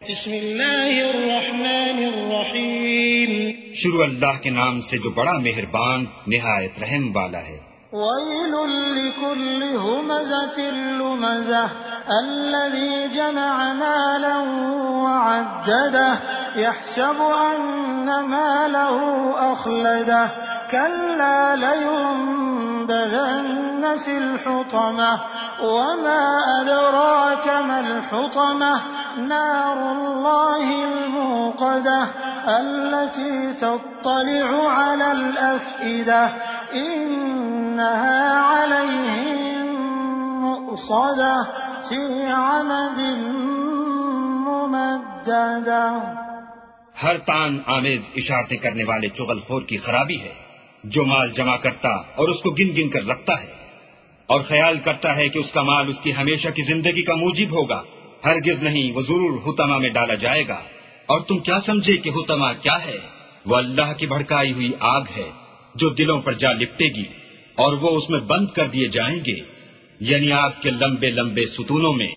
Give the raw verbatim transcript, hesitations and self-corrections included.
بسم اللہ الرحمن الرحیم شروع اللہ کے نام سے جو بڑا مہربان نہایت رحم والا ہے۔ ویل لکل ہمزۃ لمزہ الذی جمع مالا وعددہ یحسب ان مالہ اخلدہ کلا لینبذن فی الحطمہ وما ادراک ما الحطمہ نار اللہ الموقدہ التي تطلع على الأفئدة إنها عليهم مؤصدة في عمد ممددة۔ ہر تان آمیز اشارتیں کرنے والے چغل خور کی خرابی ہے جو مال جمع کرتا اور اس کو گن گن کر رکھتا ہے اور خیال کرتا ہے کہ اس کا مال اس کی ہمیشہ کی زندگی کا موجب ہوگا۔ ہرگز نہیں، وہ ضرور حطمہ میں ڈالا جائے گا۔ اور تم کیا سمجھے کہ حطمہ کیا ہے؟ وہ اللہ کی بھڑکائی ہوئی آگ ہے جو دلوں پر جا لپٹے گی اور وہ اس میں بند کر دیے جائیں گے، یعنی آگ کے لمبے لمبے ستونوں میں۔